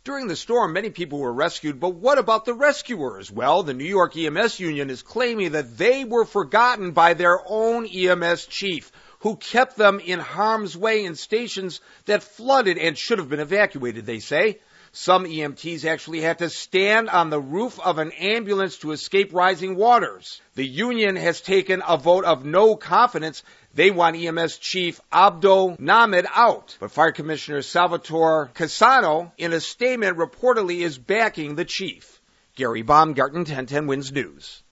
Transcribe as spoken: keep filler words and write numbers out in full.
During the storm, many people were rescued, but what about the rescuers? Well, the New York E M S union is claiming that they were forgotten by their own E M S chief, who kept them in harm's way in stations that flooded and should have been evacuated, they say. Some E M Ts actually had to stand on the roof of an ambulance to escape rising waters. The union has taken a vote of no confidence. They want E M S Chief Abdo Nahmed out. But Fire Commissioner Salvatore Cassano, in a statement, reportedly is backing the chief. Gary Baumgarten, ten ten Wins News.